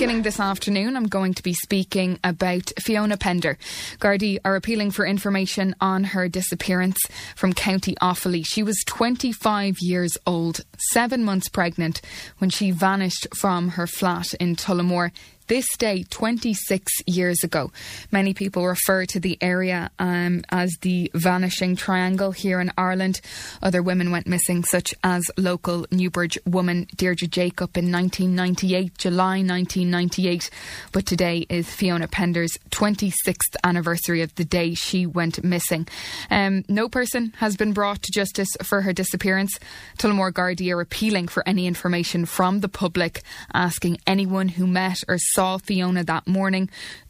Beginning this afternoon, I'm going to be speaking about Fiona Pender. Gardaí are appealing for information on her disappearance from County Offaly. She was 25 years old, 7 months pregnant, when she vanished from her flat in Tullamore. This day, 26 years ago. Many people refer to the area as the Vanishing Triangle here in Ireland. Other women went missing, such as local Newbridge woman Deirdre Jacob in 1998, July 1998. But today is Fiona Pender's 26th anniversary of the day she went missing. No person has been brought to justice for her disappearance. Tullamore Gardaí are appealing for any information from the public, asking anyone who met or saw Fiona that morning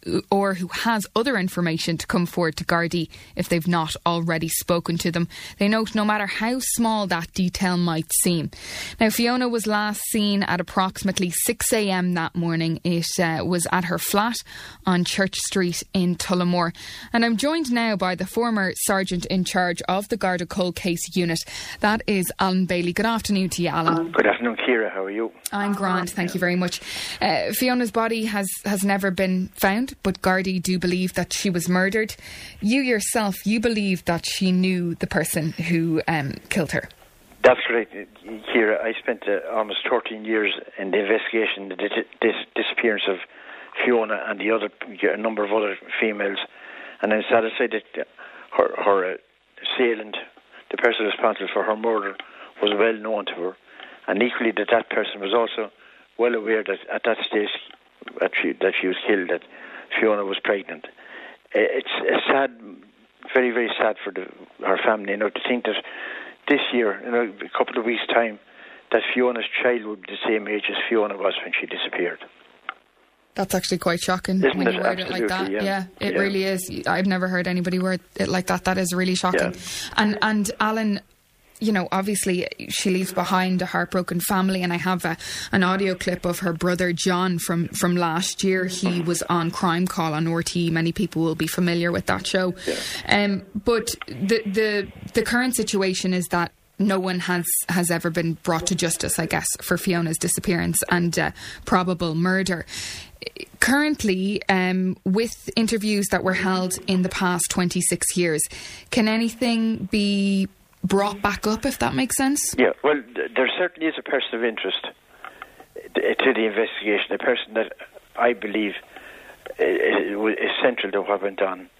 or who has other information to come forward to Gardaí if they've not already spoken to them. They note no matter how small that detail might seem. Now, Fiona was last seen at approximately 6 a.m. that morning. It was at her flat on Church Street in Tullamore. And I'm joined now by the former sergeant in charge of the Garda Cold Case Unit. That is Alan Bailey. Good afternoon to you, Alan. Good afternoon, Ciara. How are you? I'm grand, thank you very much. Fiona's body has never been found, but Gardaí do believe that she was murdered. You yourself, you believe that she knew the person who killed her. That's correct, Ciara. I spent almost 13 years in the investigation, the disappearance of Fiona and a number of other females, and I'm satisfied that her assailant, the person responsible for her murder, was well known to her, and equally that person was also well aware that at that stage that she was killed, that Fiona was pregnant. It's sad, very, very sad for her family, to think that this year, a couple of weeks' time, that Fiona's child would be the same age as Fiona was when she disappeared. That's actually quite shocking. Isn't when it? You word it like that. Yeah, it really is. I've never heard anybody word it like that. That is really shocking. Yeah. And Alan, obviously she leaves behind a heartbroken family, and I have an audio clip of her brother John from last year. He was on Crime Call on RTE. Many people will be familiar with that show. Yeah. But the current situation is that no one has ever been brought to justice, I guess, for Fiona's disappearance and probable murder. Currently, with interviews that were held in the past 26 years, can anything be brought back up, if that makes sense? Yeah, well, there certainly is a person of interest to the investigation, a person that I believe is central to what went on.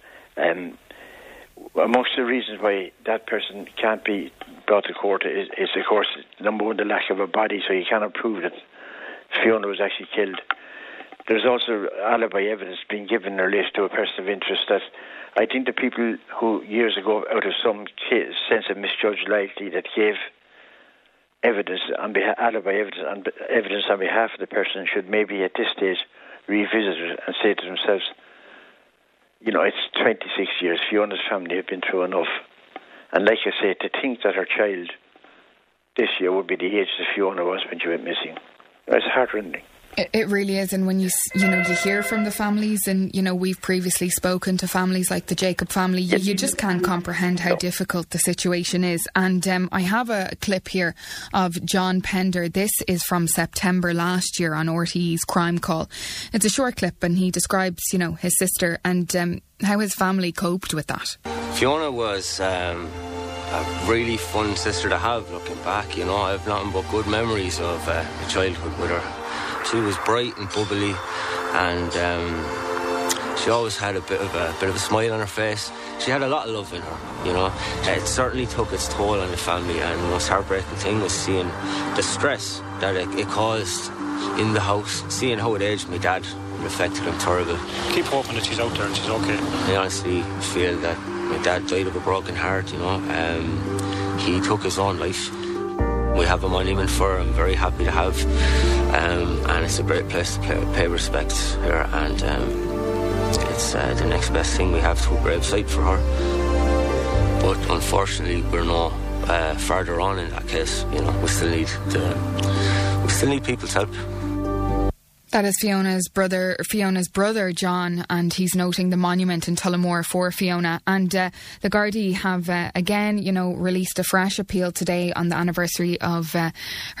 Amongst the reasons why that person can't be brought to court is of course, number one, the lack of a body, so you cannot prove that Fiona was actually killed. There's also alibi evidence being given in relation to a person of interest that I think the people who years ago, out of some sense of misjudged loyalty, that gave evidence alibi evidence on behalf of the person, should maybe at this stage revisit it and say to themselves, it's 26 years, Fiona's family have been through enough. And like I say, to think that her child this year would be the age that Fiona was when she went missing, it's heartrending. It really is, and when you hear from the families, and we've previously spoken to families like the Jacob family, you just can't comprehend how difficult the situation is. And I have a clip here of John Pender. This is from September last year on RTE's Crime Call. It's a short clip, and he describes his sister and how his family coped with that. Fiona was a really fun sister to have, looking back. I have nothing but good memories of childhood with her. She was bright and bubbly, and she always had a bit of a smile on her face. She had a lot of love in her, It certainly took its toll on the family, and the most heartbreaking thing was seeing the stress that it caused in the house, seeing how it aged my dad. It affected him terribly. Keep hoping that she's out there and she's okay. I honestly feel that my dad died of a broken heart, He took his own life. We have a monument for her. I'm very happy to have, and it's a great place to pay respects here, and it's the next best thing we have to a gravesite for her. But unfortunately, we're no further on in that case. We still need people's help. That is Fiona's brother, John, and he's noting the monument in Tullamore for Fiona. And the Gardaí have again, released a fresh appeal today on the anniversary of her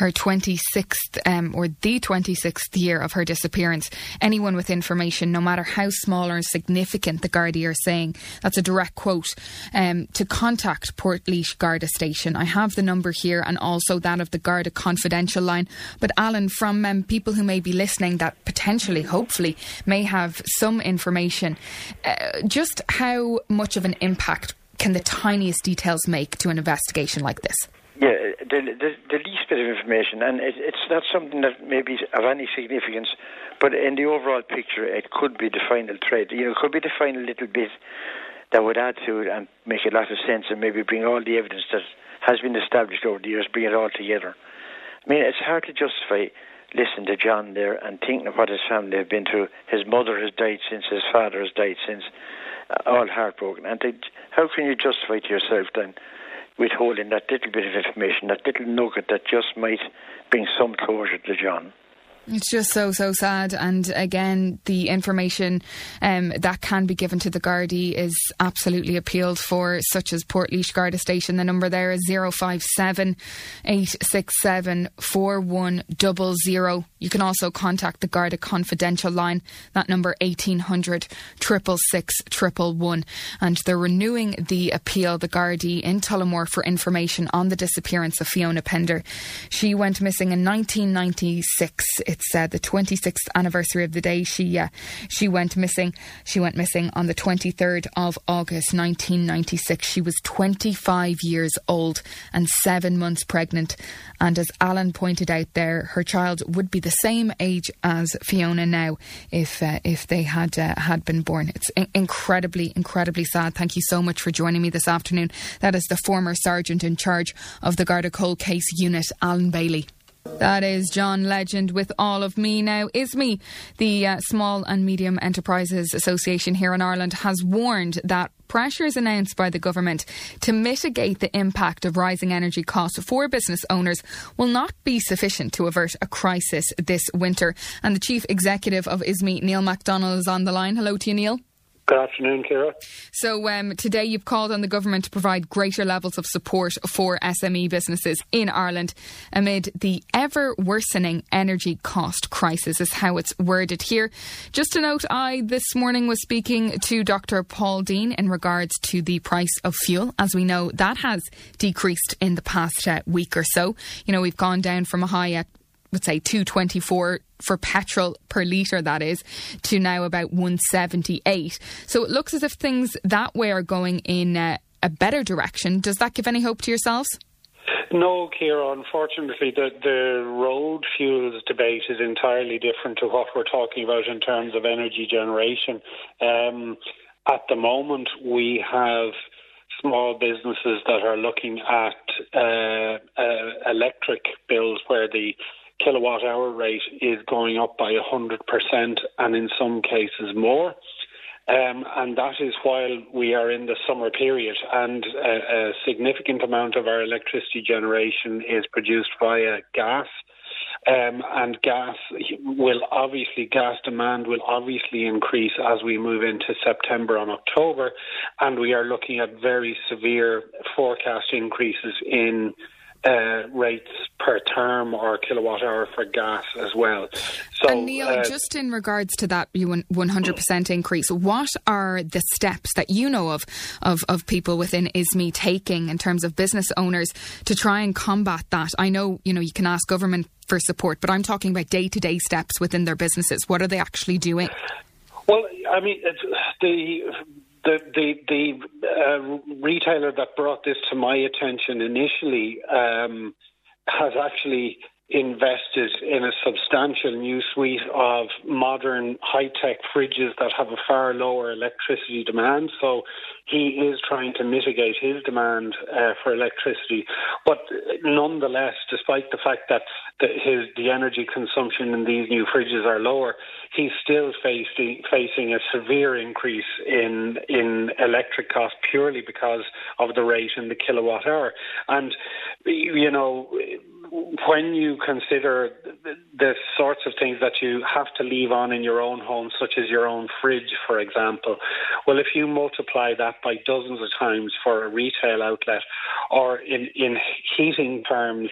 26th, or the 26th year of her disappearance. Anyone with information, no matter how small or insignificant, the Gardaí are saying, that's a direct quote, to contact Portlaoise Garda Station. I have the number here and also that of the Garda confidential line. But Alan, from people who may be listening that potentially, hopefully, may have some information, just how much of an impact can the tiniest details make to an investigation like this? Yeah, the least bit of information, and it's not something that may be of any significance, but in the overall picture, it could be the final thread. It could be the final little bit that would add to it and make a lot of sense, and maybe bring all the evidence that has been established over the years, bring it all together. I mean, it's hard to justify listening to John there and thinking of what his family have been through. His mother has died since, his father has died since, all heartbroken. And how can you justify to yourself then withholding that little bit of information, that little nugget that just might bring some closure to John? It's just so sad. And again, the information that can be given to the Gardaí is absolutely appealed for, such as Portlaoise Garda Station. The number there is 057 867 4100. You can also contact the Garda confidential line, that number 1800 666 111. And they're renewing the appeal, the Gardaí in Tullamore, for information on the disappearance of Fiona Pender. She went missing in 1996. It's the 26th anniversary of the day she went missing. She went missing on the 23rd of August 1996. She was 25 years old and 7 months pregnant. And as Alan pointed out there, her child would be the same age as Fiona now if they had been born. It's incredibly sad. Thank you so much for joining me this afternoon. That is the former sergeant in charge of the Garda Cold Case Unit, Alan Bailey. That is John Legend with all of me now. ISME, the Small and Medium Enterprises Association here in Ireland, has warned that pressures announced by the government to mitigate the impact of rising energy costs for business owners will not be sufficient to avert a crisis this winter. And the Chief Executive of ISME, Neil MacDonald, is on the line. Hello to you, Neil. Good afternoon, Ciara. So today you've called on the government to provide greater levels of support for SME businesses in Ireland amid the ever-worsening energy cost crisis, is how it's worded here. Just to note, I this morning was speaking to Dr. Paul Dean in regards to the price of fuel. As we know, that has decreased in the past week or so. We've gone down from a high at, let's say, 2.24 for petrol per litre, that is, to now about 1.78. So it looks as if things that way are going in a better direction. Does that give any hope to yourselves? No, Ciara, unfortunately, the road fuels debate is entirely different to what we're talking about in terms of energy generation. At the moment, we have small businesses that are looking at electric bills where the kilowatt hour rate is going up by 100% and in some cases more. And that is while we are in the summer period, and a significant amount of our electricity generation is produced via gas. And gas demand will obviously increase as we move into September and October, and we are looking at very severe forecast increases in rates per term or kilowatt hour for gas as well. So, and Neil, just in regards to that 100% increase, what are the steps that you know of people within ISME taking in terms of business owners to try and combat that? I know, you can ask government for support, but I'm talking about day-to-day steps within their businesses. What are they actually doing? Well, I mean, The retailer that brought this to my attention initially has actually invested in a substantial new suite of modern high-tech fridges that have a far lower electricity demand. So he is trying to mitigate his demand for electricity. But nonetheless, despite the fact that the energy consumption in these new fridges are lower, he's still facing a severe increase in electric costs purely because of the rate in the kilowatt hour. And, when you consider the sorts of things that you have to leave on in your own home, such as your own fridge, for example, well, if you multiply that by dozens of times for a retail outlet, or in heating terms,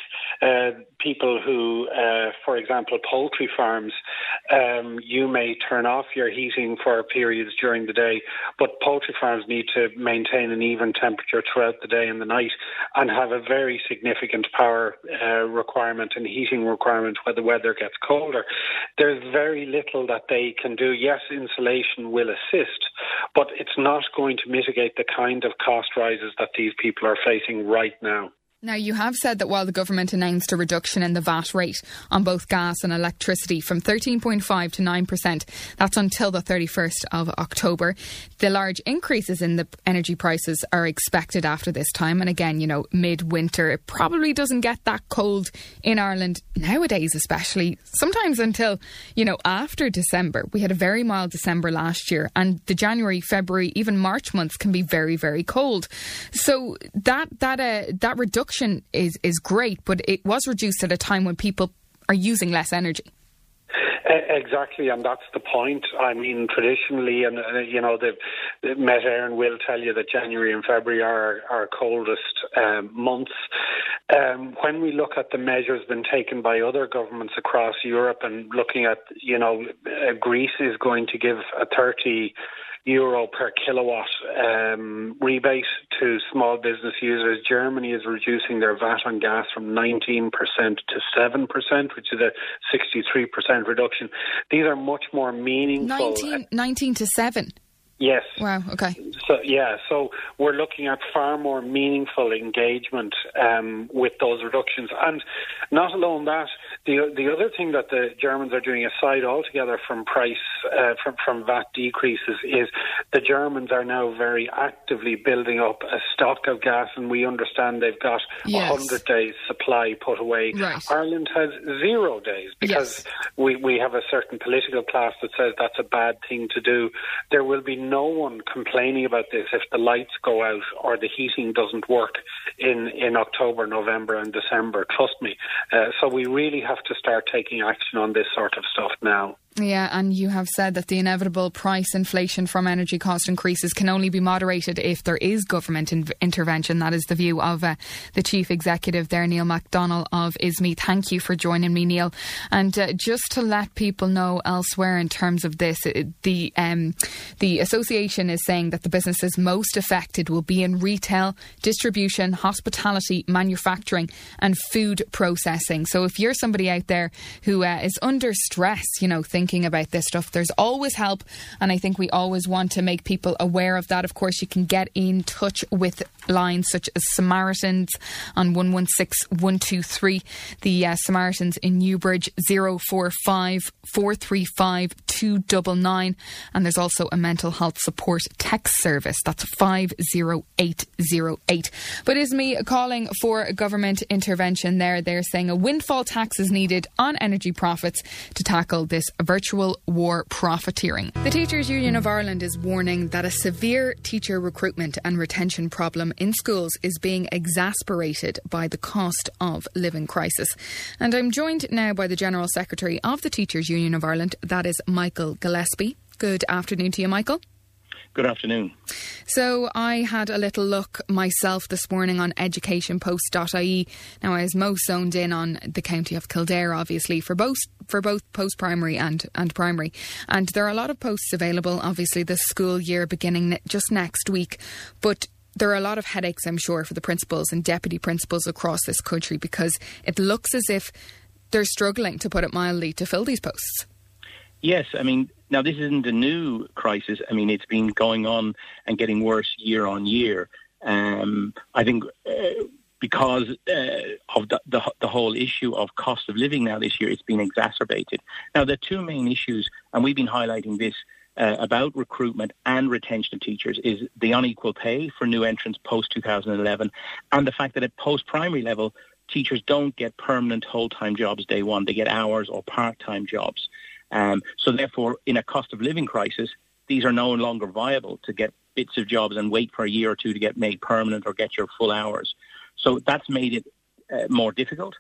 people who, for example, poultry farms, you may turn off your heating for periods during the day, but poultry farms need to maintain an even temperature throughout the day and the night and have a very significant power requirement and heating requirement when the weather gets colder. There's very little that they can do. Yes, insulation will assist, but it's not going to mitigate the kind of cost rises that these people are facing right now. Now, you have said that while the government announced a reduction in the VAT rate on both gas and electricity from 13.5% to 9%, that's until the 31st of October, the large increases in the energy prices are expected after this time. And again, midwinter, it probably doesn't get that cold in Ireland nowadays, especially sometimes until, after December. We had a very mild December last year, and the January, February, even March months can be very, very cold. So that reduction is great, but it was reduced at a time when people are using less energy. Exactly, and that's the point. I mean, traditionally, and the Met Éireann will tell you that January and February are our coldest months. When we look at the measures been taken by other governments across Europe, and looking at, Greece is going to give a €30 per kilowatt rebate to small business users. Germany is reducing their VAT on gas from 19% to 7%, which is a 63% reduction. These are much more meaningful. 19 to 7? Yes. Wow, okay. So we're looking at far more meaningful engagement with those reductions. And not alone that, the other thing that the Germans are doing aside altogether from price, from VAT decreases, is the Germans are now very actively building up a stock of gas, and we understand they've got 100 days supply put away. Right. Ireland has 0 days because we have a certain political class that says that's a bad thing to do. There will be no one complaining about this if the lights go out or the heating doesn't work in October, November and December. Trust me. So we really have to start taking action on this sort of stuff now. Yeah, and you have said that the inevitable price inflation from energy cost increases can only be moderated if there is government intervention. That is the view of the Chief Executive there, Neil MacDonald of ISME. Thank you for joining me, Neil. And just to let people know elsewhere in terms of this, the association is saying that the businesses most affected will be in retail, distribution, hospitality, manufacturing and food processing. So if you're somebody out there who is under stress, thinking about this stuff, there's always help, and I think we always want to make people aware of that. Of course, you can get in touch with lines such as Samaritans on 116 123, the Samaritans in Newbridge 045 435 299, and there's also a mental health support text service, that's 50808. But ISME calling for government intervention there. They're saying a windfall tax is needed on energy profits to tackle this virtual war profiteering. The Teachers Union of Ireland is warning that a severe teacher recruitment and retention problem in schools is being exacerbated by the cost of living crisis. And I'm joined now by the General Secretary of the Teachers Union of Ireland, that is Michael Gillespie. Good afternoon to you, Michael. Good afternoon. So I had a little look myself this morning on educationpost.ie. Now, I was most zoned in on the county of Kildare, obviously, for both post-primary and primary. And there are a lot of posts available, obviously, this school year beginning just next week. But there are a lot of headaches, I'm sure, for the principals and deputy principals across this country, because it looks as if they're struggling, to put it mildly, to fill these posts. Yes, now this isn't a new crisis. It's been going on and getting worse year on year. I think because of the whole issue of cost of living now this year, it's been exacerbated. Now, the two main issues, and we've been highlighting this about recruitment and retention of teachers, is the unequal pay for new entrants post-2011 and the fact that at post-primary level, teachers don't get permanent whole-time jobs day one. They get hours or part-time jobs. So therefore, in a cost of living crisis, these are no longer viable to get bits of jobs and wait for a year or two to get made permanent or get your full hours. So that's made it more difficult.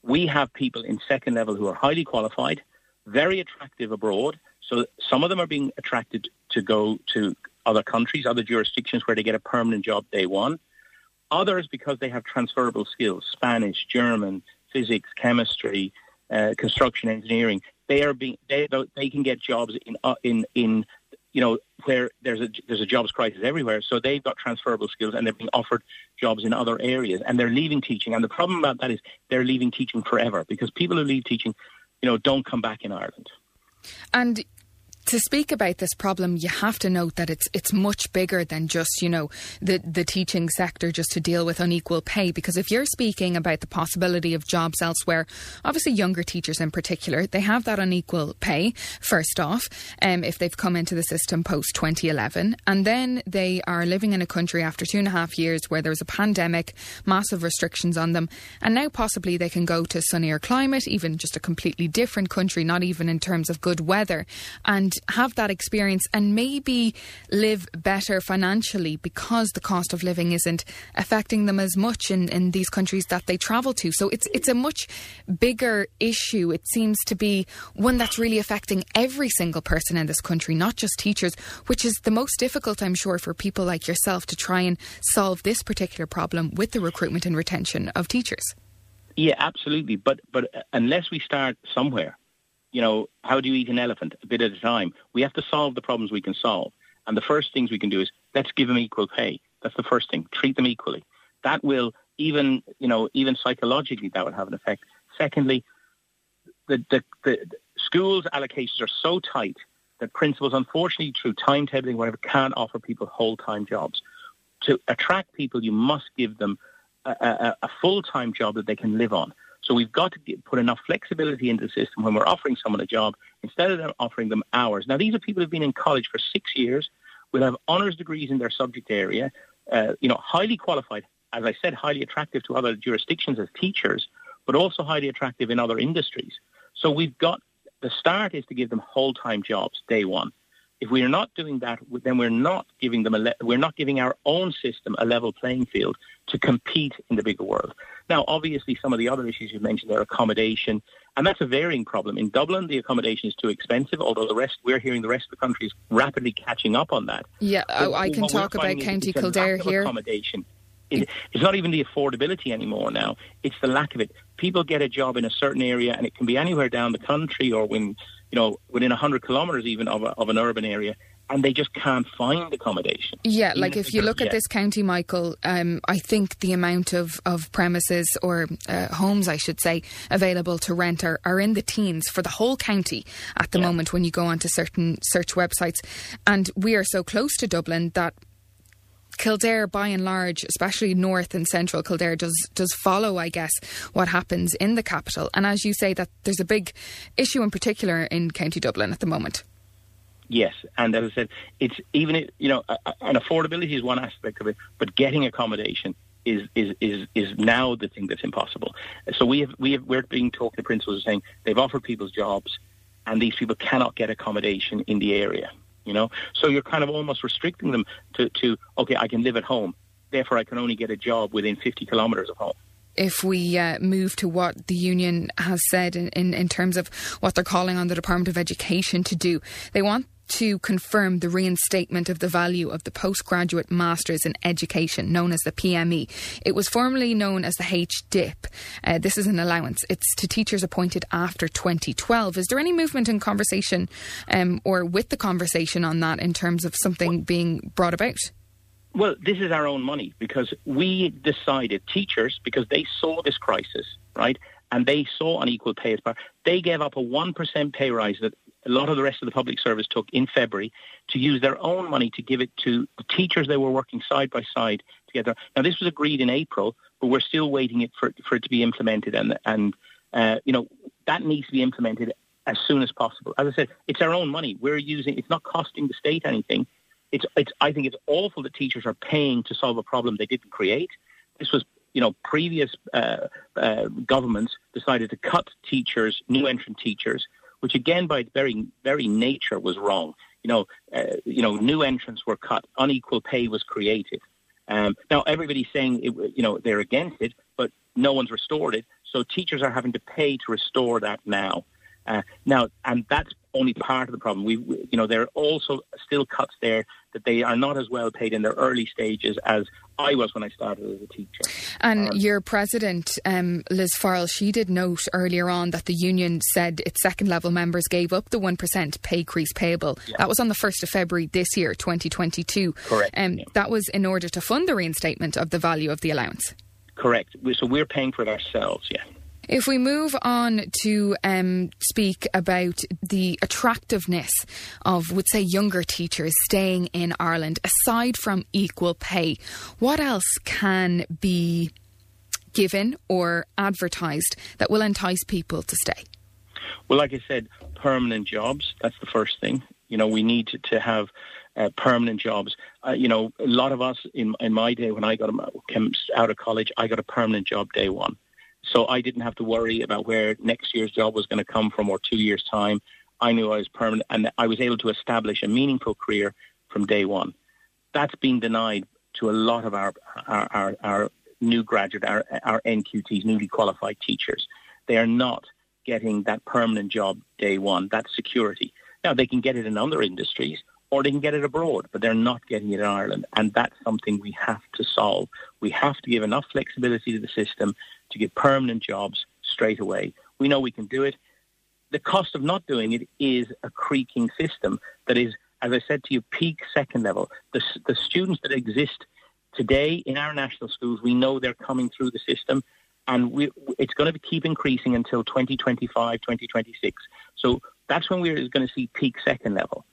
we have people in second level who are highly qualified, very attractive abroad. So some of them are being attracted to go to other countries, other jurisdictions where they get a permanent job day one. Others, because they have transferable skills, Spanish, German, physics, chemistry, construction, engineering, they can get jobs in where there's a jobs crisis everywhere. So they've got transferable skills and they're being offered jobs in other areas, and they're leaving teaching. And the problem about that is they're leaving teaching forever, because people who leave teaching, don't come back in Ireland. And to speak about this problem, you have to note that it's much bigger than just, the teaching sector, just to deal with unequal pay. Because if you're speaking about the possibility of jobs elsewhere, obviously younger teachers in particular, they have that unequal pay, first off, if they've come into the system post-2011. And then they are living in a country after 2.5 years where there was a pandemic, massive restrictions on them. And now possibly they can go to sunnier climate, even just a completely different country, not even in terms of good weather, and have that experience and maybe live better financially because the cost of living isn't affecting them as much in these countries that they travel to. So it's a much bigger issue. It seems to be one that's really affecting every single person in this country, not just teachers, which is the most difficult, I'm sure, for people like yourself to try and solve this particular problem with the recruitment and retention of teachers. Yeah, absolutely. But unless we start somewhere, how do you eat an elephant? A bit at a time. We have to solve the problems we can solve. And the first things we can do is, let's give them equal pay. That's the first thing. Treat them equally. That will, even psychologically, that would have an effect. Secondly, the schools' allocations are so tight that principals, unfortunately, through timetabling, whatever, can't offer people whole-time jobs. To attract people, you must give them a full-time job that they can live on. So we've got to put enough flexibility into the system when we're offering someone a job, instead of them offering them hours. Now, these are people who've been in college for 6 years, will have honours degrees in their subject area, highly qualified, as I said, highly attractive to other jurisdictions as teachers, but also highly attractive in other industries. So the start is to give them whole-time jobs day one. If we are not doing that, then we're not giving our own system a level playing field to compete in the bigger world. Now, obviously, some of the other issues you mentioned are accommodation, and that's a varying problem. In Dublin, the accommodation is too expensive, although we're hearing the rest of the country is rapidly catching up on that. Yeah, I can talk about County Kildare here. Accommodation. It's not even the affordability anymore now. It's the lack of it. People get a job in a certain area, and it can be anywhere down the country or within 100 kilometres even of an urban area, and they just can't find accommodation. Yeah, like if you look at this county, Michael, I think the amount of premises or homes, I should say, available to rent are in the teens for the whole county at the moment when you go onto certain search websites. And we are so close to Dublin that Kildare, by and large, especially north and central Kildare, does follow, I guess, what happens in the capital. And as you say, that there's a big issue in particular in County Dublin at the moment. Yes, and as I said, it's even and affordability is one aspect of it, but getting accommodation is now the thing that's impossible. So we're being talked to principals saying they've offered people jobs, and these people cannot get accommodation in the area. So you're kind of almost restricting them to okay, I can live at home, therefore I can only get a job within 50 kilometres of home. If we move to what the union has said in terms of what they're calling on the Department of Education to do, they want to confirm the reinstatement of the value of the Postgraduate Masters in Education, known as the PME. It was formerly known as the HDIP. This is an allowance. It's to teachers appointed after 2012. Is there any movement in conversation or with the conversation on that in terms of something being brought about? Well, this is our own money, because we decided, teachers, because they saw this crisis, right, and they saw unequal pay as part, they gave up a 1% pay rise that a lot of the rest of the public service took in February to use their own money to give it to the teachers they were working side by side together. Now, this was agreed in April, but we're still waiting for it to be implemented, and that needs to be implemented as soon as possible. As I said, it's our own money. It's not costing the state anything. I think it's awful that teachers are paying to solve a problem they didn't create. This was, previous governments decided to cut teachers, new entrant teachers, which again, by its very, very nature, was wrong. New entrants were cut, unequal pay was created. Now everybody's saying, they're against it, but no one's restored it. So teachers are having to pay to restore that now. And that's only part of the problem. There are also still cuts there that they are not as well paid in their early stages as I was when I started as a teacher. And your president, Liz Farrell, she did note earlier on that the union said its second-level members gave up the 1% pay crease payable. Yeah. That was on the 1st of February this year, 2022. Correct. That was in order to fund the reinstatement of the value of the allowance. Correct. So we're paying for it ourselves, yeah. If we move on to speak about the attractiveness of, would say, younger teachers staying in Ireland, aside from equal pay, what else can be given or advertised that will entice people to stay? Well, like I said, permanent jobs, that's the first thing. We need to have permanent jobs. A lot of us in my day, when I came out of college, I got a permanent job day one. So I didn't have to worry about where next year's job was going to come from or 2 years' time. I knew I was permanent, and I was able to establish a meaningful career from day one. That's been denied to a lot of our new graduate, our NQTs, newly qualified teachers. They are not getting that permanent job day one, that security. Now, they can get it in other industries or they can get it abroad, but they're not getting it in Ireland. And that's something we have to solve. We have to give enough flexibility to the system to get permanent jobs straight away. We know we can do it. The cost of not doing it is a creaking system that is, as I said to you, peak second level. The students that exist today in our national schools, we know they're coming through the system, and it's going to keep increasing until 2025, 2026. So that's when we're going to see peak second level.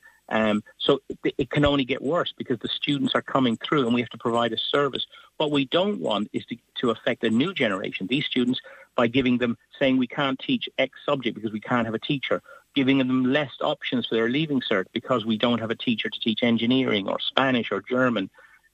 So it can only get worse because the students are coming through and we have to provide a service. What we don't want is to affect a new generation, these students, by giving them, saying we can't teach X subject because we can't have a teacher, giving them less options for their leaving cert because we don't have a teacher to teach engineering or Spanish or German.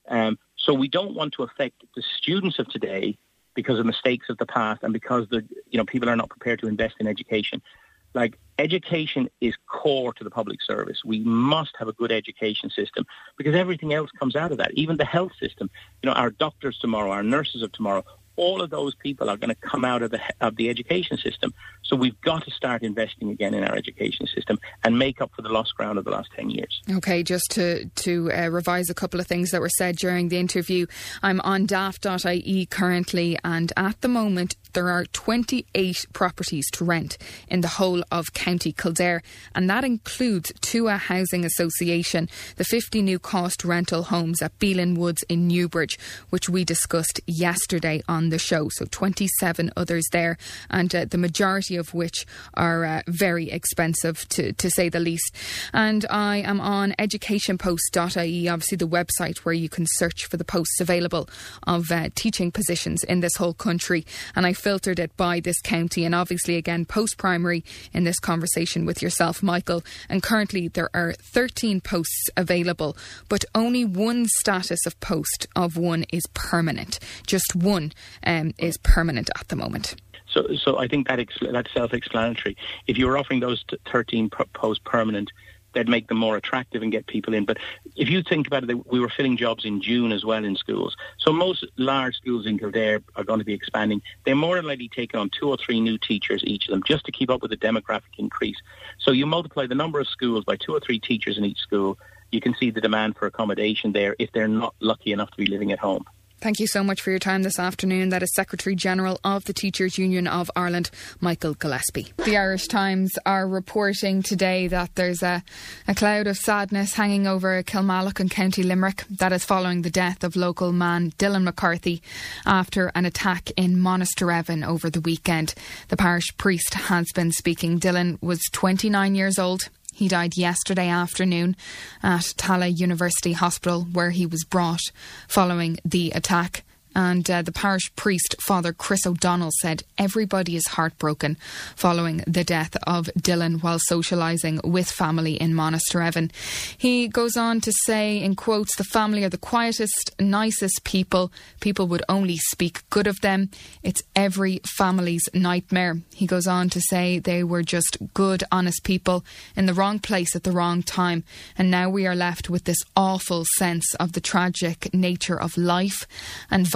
So we don't want to affect the students of today because of mistakes of the past and because people are not prepared to invest in education. Like, education is core to the public service. We must have a good education system because everything else comes out of that. Even the health system, our doctors tomorrow, our nurses of tomorrow, all of those people are going to come out of the education system. So we've got to start investing again in our education system and make up for the lost ground of the last 10 years. OK, just to revise a couple of things that were said during the interview. I'm on daft.ie currently, and at the moment there are 28 properties to rent in the whole of County Kildare, and that includes Tua Housing Association, the 50 new cost rental homes at Beelan Woods in Newbridge, which we discussed yesterday on the show. So 27 others there, and the majority of which are very expensive to say the least. And I am on educationpost.ie, obviously the website where you can search for the posts available of teaching positions in this whole country, and I filtered it by this county, and obviously again post-primary in this conversation with yourself, Michael, and currently there are 13 posts available, but only one status of post of one is permanent. Just one is permanent at the moment. So I think that's self-explanatory. If you were offering those 13 posts permanent, they'd make them more attractive and get people in. But if you think about it, we were filling jobs in June as well in schools. So most large schools in Kildare are going to be expanding. They're more than likely taking on 2 or 3 new teachers, each of them, just to keep up with the demographic increase. So you multiply the number of schools by 2 or 3 teachers in each school, you can see the demand for accommodation there if they're not lucky enough to be living at home. Thank you so much for your time this afternoon. That is Secretary-General of the Teachers Union of Ireland, Michael Gillespie. The Irish Times are reporting today that there's a cloud of sadness hanging over Kilmallock and County Limerick. That is following the death of local man Dylan McCarthy after an attack in Monasterevin over the weekend. The parish priest has been speaking. Dylan was 29 years old. He died yesterday afternoon at Tallaght University Hospital, where he was brought following the attack. And the parish priest, Father Chris O'Donnell, said everybody is heartbroken following the death of Dylan while socialising with family in Monasterevin. He goes on to say, in quotes, the family are the quietest, nicest people. People would only speak good of them. It's every family's nightmare. He goes on to say they were just good, honest people in the wrong place at the wrong time. And now we are left with this awful sense of the tragic nature of life and violence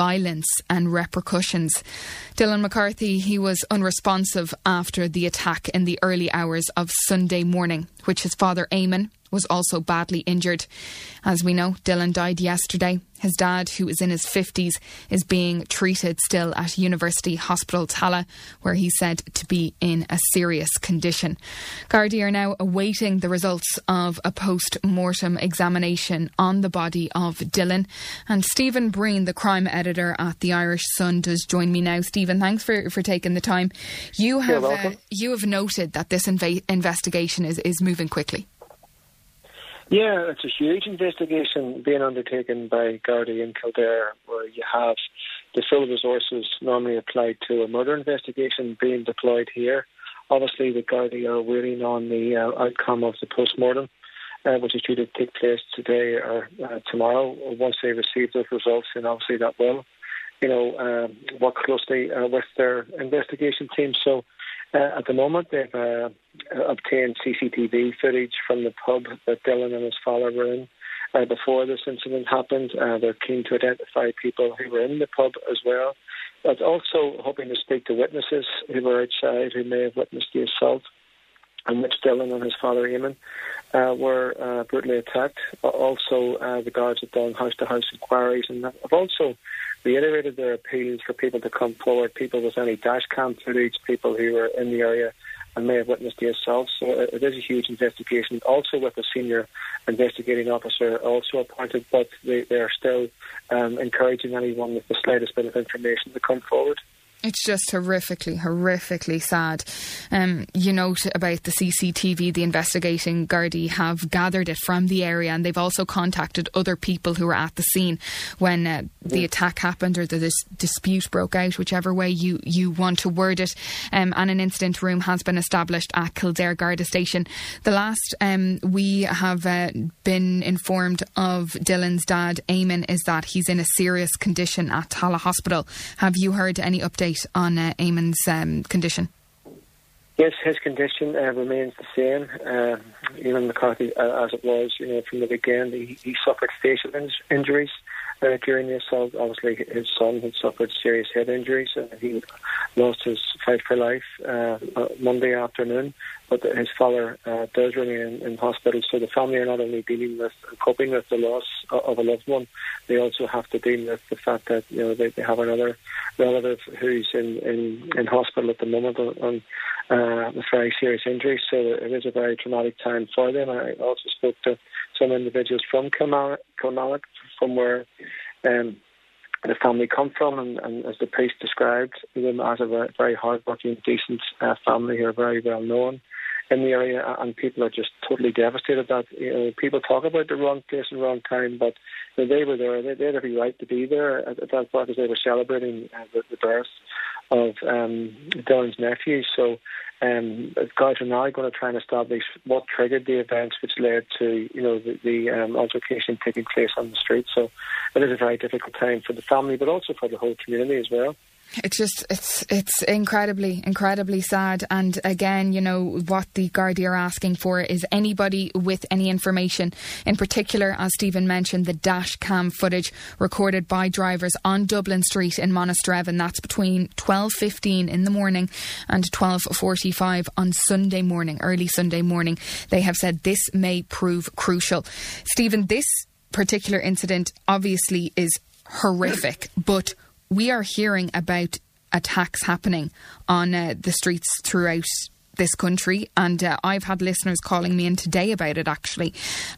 violence and repercussions. Dylan McCarthy, he was unresponsive after the attack in the early hours of Sunday morning, which his father Eamon was also badly injured. As we know, Dylan died yesterday. His dad, who is in his 50s, is being treated still at University Hospital Tallaght, where he's said to be in a serious condition. Gardaí are now awaiting the results of a post-mortem examination on the body of Dylan. And Stephen Breen, the crime editor at the Irish Sun, does join me now. Stephen, thanks for taking the time. You have noted that this investigation is moving quickly. Yeah, it's a huge investigation being undertaken by Gardaí in Kildare, where you have the full resources normally applied to a murder investigation being deployed here. Obviously, the Gardaí are waiting on the outcome of the post-mortem, which is due to take place today or tomorrow. Once they receive those results, then obviously that will, work closely with their investigation team. So, at the moment, they've obtained CCTV footage from the pub that Dylan and his father were in before this incident happened. They're keen to identify people who were in the pub as well, but also hoping to speak to witnesses who were outside who may have witnessed the assault in which Dylan and his father Eamon were brutally attacked. Also, the guards have done house-to-house inquiries and have also reiterated their appeals for people to come forward, people with any dash cam footage, people who were in the area and may have witnessed the assault. So it is a huge investigation, also with a senior investigating officer also appointed, but they are still encouraging anyone with the slightest bit of information to come forward. It's just horrifically sad. You note about the CCTV, the investigating Gardaí have gathered it from the area, and they've also contacted other people who were at the scene when the attack happened, or the dispute broke out, whichever way you want to word it. And an incident room has been established at Kildare Garda Station. The last we have been informed of Dylan's dad, Eamon, is that he's in a serious condition at Tallaght Hospital. Have you heard any update on Eamon's condition? Yes, his condition remains the same. Eamon McCarthy, as it was, from the beginning, he suffered facial injuries during the assault. Obviously, his son had suffered serious head injuries. He lost his fight for life Monday afternoon, but his father does remain in hospital. So the family are not only dealing with and coping with the loss of a loved one, they also have to deal with the fact that they have another relative who's in hospital at the moment on with very serious injuries. So it is a very traumatic time for them. I also spoke to some individuals from Kilmallock, from where the family come from, and as the priest described them as a very hard-working, decent family who are very well known in the area, and people are just totally devastated that people talk about the wrong place and wrong time, but they were there. They had every right to be there at that point as they were celebrating the birth of Dylan's nephew. So guards are now going to try and establish what triggered the events which led to the altercation taking place on the street. So it is a very difficult time for the family, but also for the whole community as well. It's incredibly sad. And again, what the Gardaí are asking for is anybody with any information, in particular, as Stephen mentioned, the dash cam footage recorded by drivers on Dublin Street in Monasterevin. That's between 12:15 in the morning and 12:45 on Sunday morning, early Sunday morning. They have said this may prove crucial. Stephen, this particular incident obviously is horrific, but we are hearing about attacks happening on the streets throughout this country, and I've had listeners calling me in today about it, actually.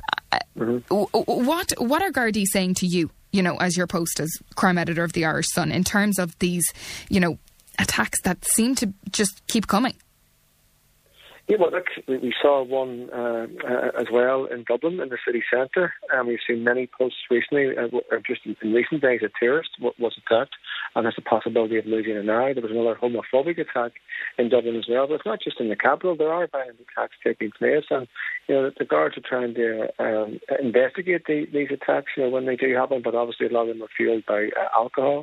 What are Gardaí saying to you, as your post as crime editor of the Irish Sun, in terms of these, attacks that seem to just keep coming? Yeah, well, look, we saw one as well in Dublin, in the city centre. We've seen many posts recently, or just in recent days, a tourist was attacked, and there's a possibility of losing an eye. There was another homophobic attack in Dublin as well. But it's not just in the capital. There are violent attacks taking place, and the guards are trying to investigate these attacks when they do happen. But obviously, a lot of them are fueled by alcohol.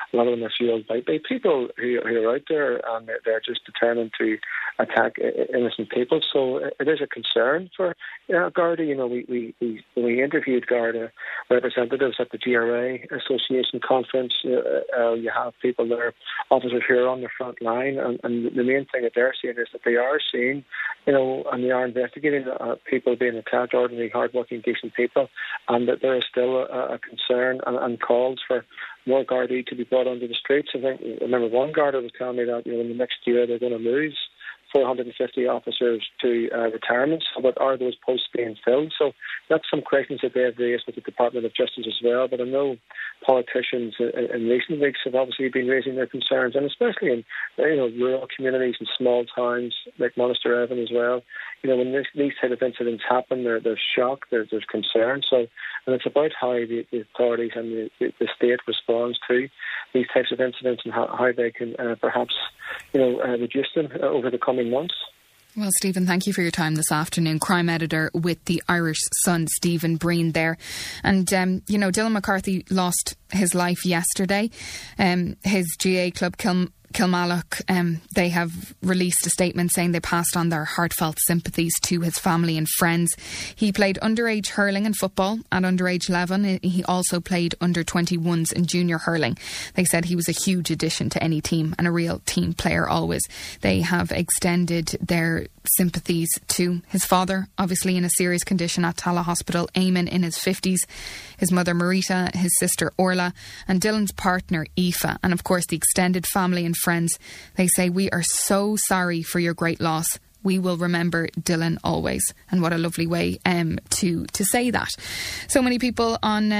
a lot of them are fueled by people who are out there, and they're just determined to attack innocent people. So it is a concern for Garda. You know, we interviewed Garda representatives at the GRA Association conference. You have people there, officers who are on the front line, and the main thing that they're seeing is that they are seeing, you know, and they are investigating people being attacked, ordinary, hard-working, decent people, and that there is still a concern and calls for more Gardaí to be brought onto the streets. I remember one Garda was telling me that, you know, in the next year they're going to lose 450 officers to retirements, but are those posts being filled? So that's some questions that they have raised with the Department of Justice as well. But I know politicians in recent weeks have obviously been raising their concerns, and especially in, you know, rural communities and small towns like Monasterevin as well. You know, when these type of incidents happen, there's shock, there's concern. So, and it's about how the authorities and the state responds to these types of incidents and how they can perhaps, you know, reduce them over the coming months. Well, Stephen, thank you for your time this afternoon. Crime editor with the Irish Sun, Stephen Breen there. And, you know, Dylan McCarthy lost his life yesterday. His GA club, Kilmallock, they have released a statement saying they passed on their heartfelt sympathies to his family and friends. He played underage hurling and football at underage 11. He also played under 21s in junior hurling. They said he was a huge addition to any team and a real team player always. They have extended their sympathies to his father, obviously in a serious condition at Tallaght Hospital, Eamon in his 50s, his mother Marita, his sister Orla, and Dylan's partner Aoife, and of course the extended family and friends. They say, we are so sorry for your great loss. We will remember Dylan always. And what a lovely way to say that. So many people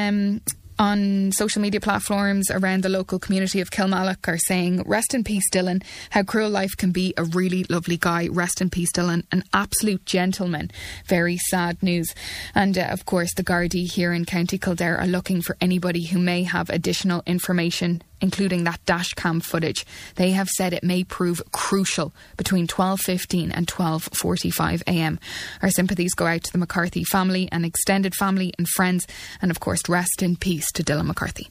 on social media platforms around the local community of Kilmallock are saying, rest in peace Dylan, how cruel life can be, a really lovely guy, rest in peace Dylan, an absolute gentleman. Very sad news. And of course the Gardaí here in County Kildare are looking for anybody who may have additional information, including that dash cam footage. They have said it may prove crucial between 12:15 and 12:45 a.m. Our sympathies go out to the McCarthy family and extended family and friends, and of course rest in peace to Dylan McCarthy.